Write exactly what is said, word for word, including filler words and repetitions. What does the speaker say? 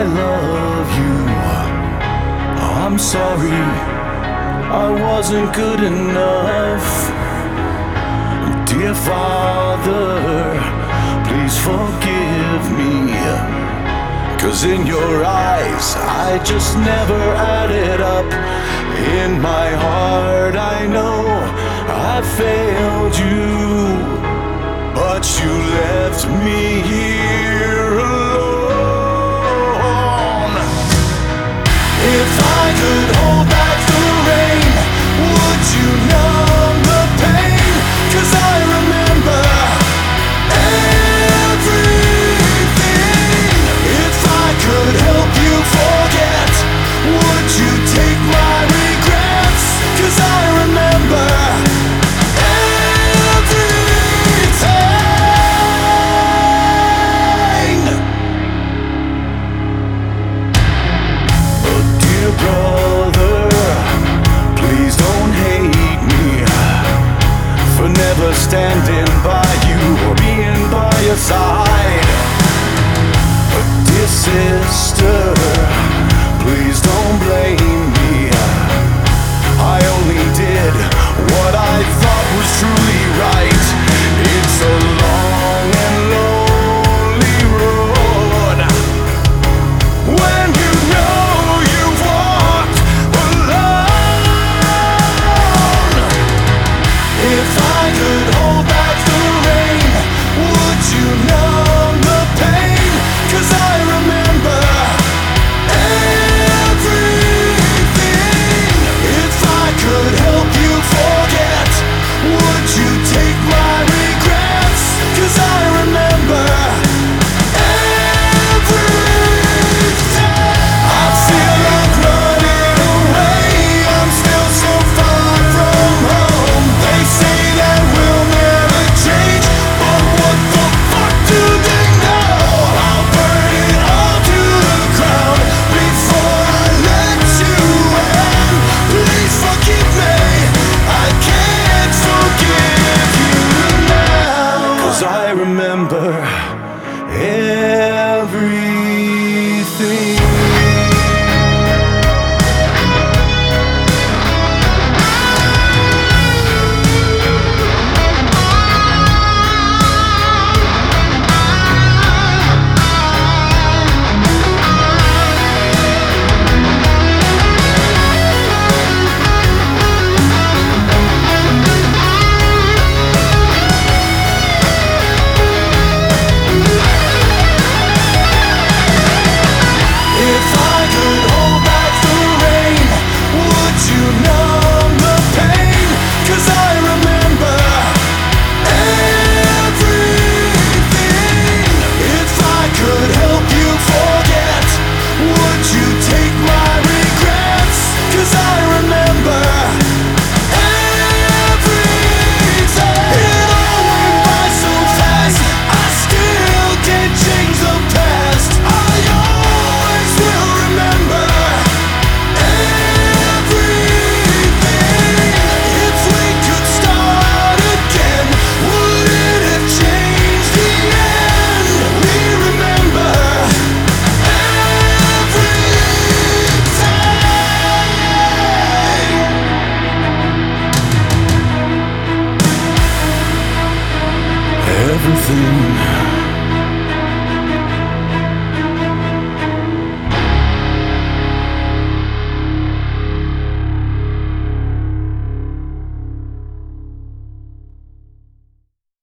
love you. I'm sorry, I wasn't good enough. Dear Father, please forgive me. 'Cause in your eyes, I just never added up. In my heart, I know I failed you, but you left me here alone. If I could hold back the rain, would you numb the pain? 'Cause I remember everything. If I could help you forget, would you take my regrets? 'Cause I remember everything. Oh dear brother, please don't hate me for never standing by you or being by your side. But dear sister,